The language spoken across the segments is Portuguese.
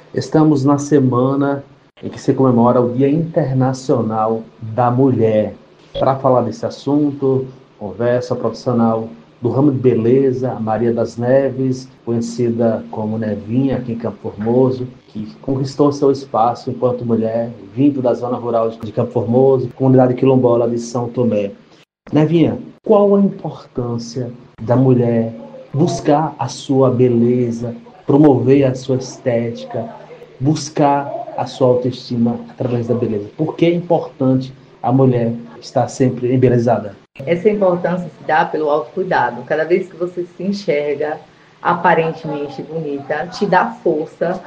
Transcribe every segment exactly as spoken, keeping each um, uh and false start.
Estamos na semana em que se comemora o Dia Internacional da Mulher. Para falar desse assunto, conversa profissional do ramo de beleza, a Maria das Neves, conhecida como Nevinha aqui em Campo Formoso, que conquistou seu espaço enquanto mulher, vindo da zona rural de Campo Formoso, comunidade quilombola de São Tomé. Nevinha, qual a importância da mulher buscar a sua beleza, promover a sua estética, buscar a sua autoestima através da beleza? Por que é importante a mulher estar sempre embelezada? Essa importância se dá pelo autocuidado. Cada vez que você se enxerga aparentemente bonita, te dá força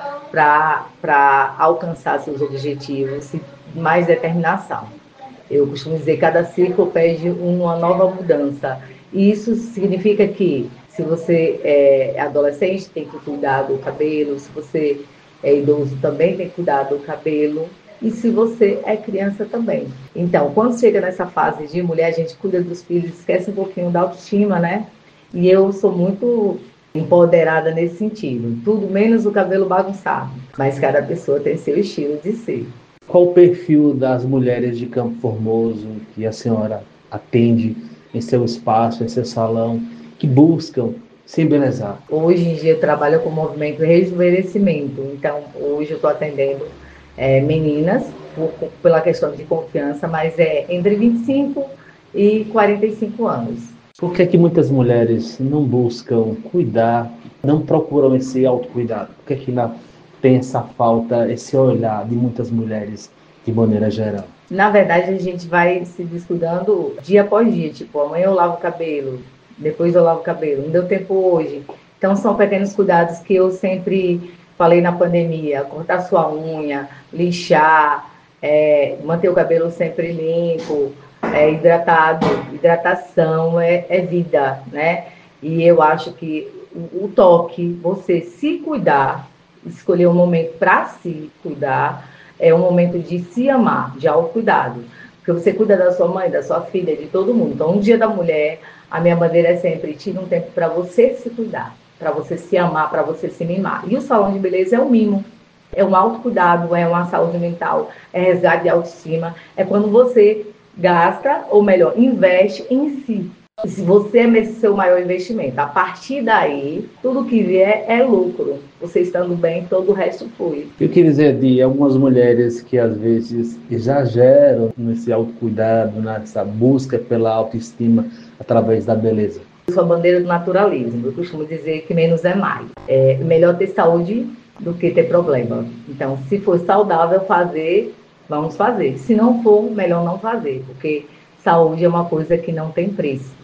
para alcançar seus objetivos e mais determinação. Eu costumo dizer que cada ciclo pede uma nova mudança. E isso significa que, se você é adolescente, tem que cuidar do cabelo, se você é idoso, também tem que cuidar do cabelo, e se você é criança também. Então, quando chega nessa fase de mulher, a gente cuida dos filhos, esquece um pouquinho da autoestima, né? E eu sou muito empoderada nesse sentido. Tudo menos o cabelo bagunçado, mas cada pessoa tem seu estilo de ser. Qual o perfil das mulheres de Campo Formoso que a senhora atende em seu espaço, em seu salão, que buscam se embelezar? Hoje em dia eu trabalho com o movimento rejuvenescimento. Então, hoje eu estou atendendo é, meninas por, pela questão de confiança, mas é entre vinte e cinco e quarenta e cinco anos. Por que é que muitas mulheres não buscam cuidar, não procuram esse autocuidado? Por que é que ainda tem essa falta, esse olhar de muitas mulheres de maneira geral? Na verdade, a gente vai se descuidando dia após dia. Tipo, amanhã eu lavo o cabelo, depois eu lavo o cabelo, não deu tempo hoje. Então, são pequenos cuidados que eu sempre falei na pandemia: cortar sua unha, lixar, é, manter o cabelo sempre limpo, é, hidratado. Hidratação é, é vida, né? E eu acho que o, o toque, você se cuidar, escolher um momento para se cuidar, é um momento de se amar, de autocuidado. Porque você cuida da sua mãe, da sua filha, de todo mundo. Então, um dia da mulher, a minha bandeira é sempre: tira um tempo para você se cuidar, para você se amar, para você se mimar. E o salão de beleza é um mimo. É um autocuidado, é uma saúde mental, é resgate de autoestima. É quando você gasta, ou melhor, investe em si. Se você é esse seu maior investimento, a partir daí, tudo que vier é lucro. Você estando bem, todo o resto flui. Eu queria dizer de algumas mulheres que às vezes exageram nesse autocuidado, nessa busca pela autoestima através da beleza. Eu sou a bandeira do naturalismo. Eu costumo dizer que menos é mais. É melhor ter saúde do que ter problema. Então, se for saudável fazer, vamos fazer. Se não for, melhor não fazer, porque saúde é uma coisa que não tem preço.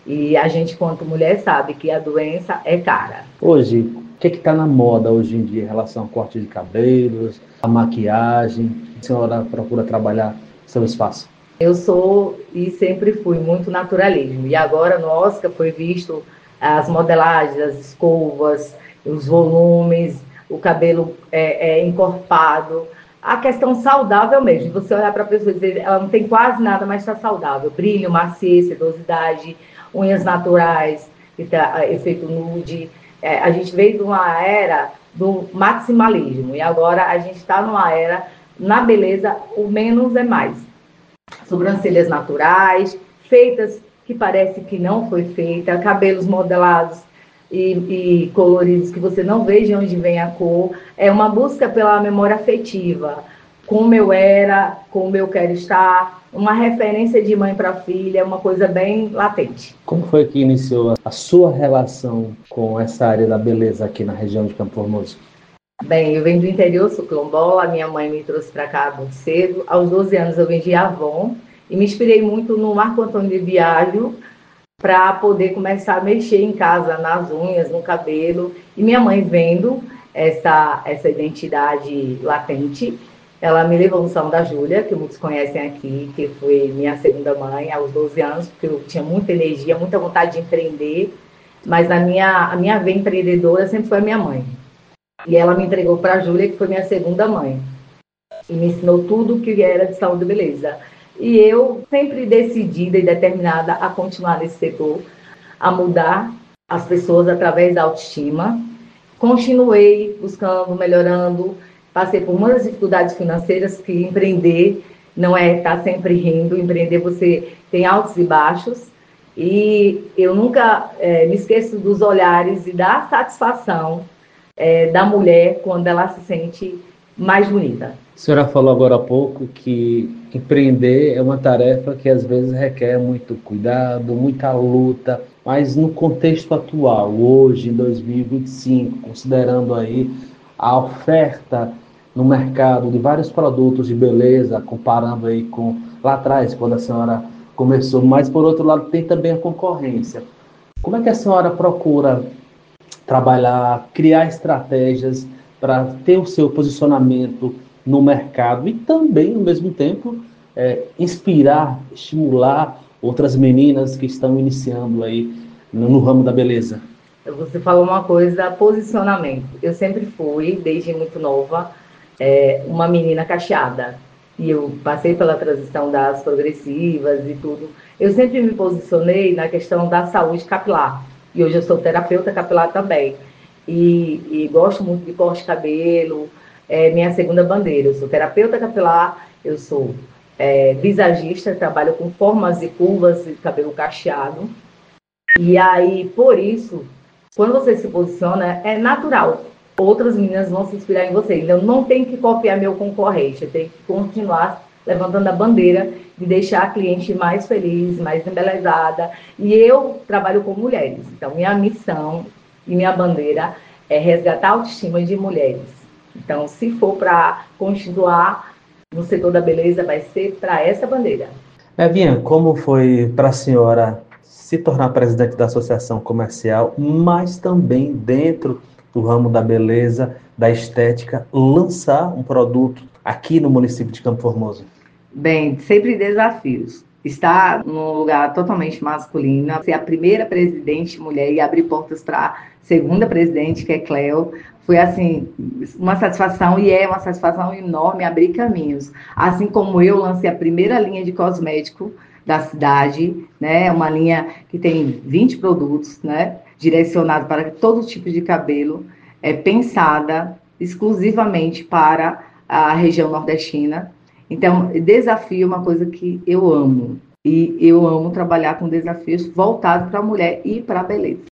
E a gente, quanto mulher, sabe que a doença é cara. Hoje, o que é que está na moda hoje em dia em relação ao corte de cabelos, a maquiagem? A senhora procura trabalhar seu espaço? Eu sou e sempre fui muito naturalismo. E agora no Oscar foi visto as modelagens, as escovas, os volumes, o cabelo é, é encorpado. A questão saudável mesmo, você olhar para a pessoa e dizer: ela não tem quase nada, mas está saudável. Brilho, maciez, sedosidade, unhas naturais, efeito nude. É, a gente veio de uma era do maximalismo e agora a gente está numa era, na beleza, o menos é mais. Sobrancelhas naturais, feitas que parece que não foi feita, cabelos modelados e, e coloridos que você não vê de onde vem a cor. É uma busca pela memória afetiva, como eu era, como eu quero estar, uma referência de mãe para filha, uma coisa bem latente. Como foi que iniciou a sua relação com essa área da beleza aqui na região de Campo Formoso? Bem, eu venho do interior, sou quilombola, minha mãe me trouxe para cá muito cedo. Aos doze anos eu vendi Avon e me inspirei muito no Marco Antônio de Biagio para poder começar a mexer em casa, nas unhas, no cabelo. E minha mãe, vendo essa, essa identidade latente, ela me levou no Salão da Júlia, que muitos conhecem aqui, que foi minha segunda mãe aos doze anos, porque eu tinha muita energia, muita vontade de empreender, mas a minha, a minha veia empreendedora sempre foi a minha mãe. E ela me entregou para a Júlia, que foi minha segunda mãe, e me ensinou tudo que era de saúde e beleza. E eu sempre decidida e determinada a continuar nesse setor, a mudar as pessoas através da autoestima continuei buscando, melhorando, passei por muitas dificuldades financeiras, que empreender não é estar sempre rindo, empreender você tem altos e baixos, e eu nunca é, me esqueço dos olhares e da satisfação é, da mulher quando ela se sente mais bonita. A senhora falou agora há pouco que empreender é uma tarefa que às vezes requer muito cuidado, muita luta, mas no contexto atual, hoje, em dois mil e vinte e cinco, considerando aí a oferta no mercado de vários produtos de beleza, comparando aí com lá atrás, quando a senhora começou, mas por outro lado tem também a concorrência. Como é que a senhora procura trabalhar, criar estratégias para ter o seu posicionamento no mercado e também, ao mesmo tempo, é, inspirar, estimular outras meninas que estão iniciando aí no, no ramo da beleza? Você falou uma coisa, posicionamento. Eu sempre fui, desde muito nova, é, uma menina cacheada. E eu passei pela transição das progressivas e tudo. Eu sempre me posicionei na questão da saúde capilar. E hoje eu sou terapeuta capilar também. E, e gosto muito de corte de cabelo, é minha segunda bandeira. Eu sou terapeuta capilar, eu sou é, visagista, trabalho com formas e curvas de cabelo cacheado. E aí, por isso, quando você se posiciona, é natural. Outras meninas vão se inspirar em você. Então, não tem que copiar meu concorrente. Eu tenho que continuar levantando a bandeira de deixar a cliente mais feliz, mais embelezada. E eu trabalho com mulheres. Então, minha missão e minha bandeira é resgatar a autoestima de mulheres. Então, se for para continuar no setor da beleza, vai ser para essa bandeira. Evinha, como foi para a senhora se tornar presidente da associação comercial, mas também dentro do ramo da beleza, da estética, lançar um produto aqui no município de Campo Formoso? Bem, sempre desafios. Estar num lugar totalmente masculino, ser a primeira presidente mulher e abrir portas para a segunda presidente, que é Cleo, foi assim uma satisfação, e é uma satisfação enorme abrir caminhos. Assim como eu lancei a primeira linha de cosmético da cidade, né, uma linha que tem vinte produtos, né, direcionado para todo tipo de cabelo, é pensada exclusivamente para a região nordestina. Então, desafio é uma coisa que eu amo. E eu amo trabalhar com desafios voltados para a mulher e para a beleza.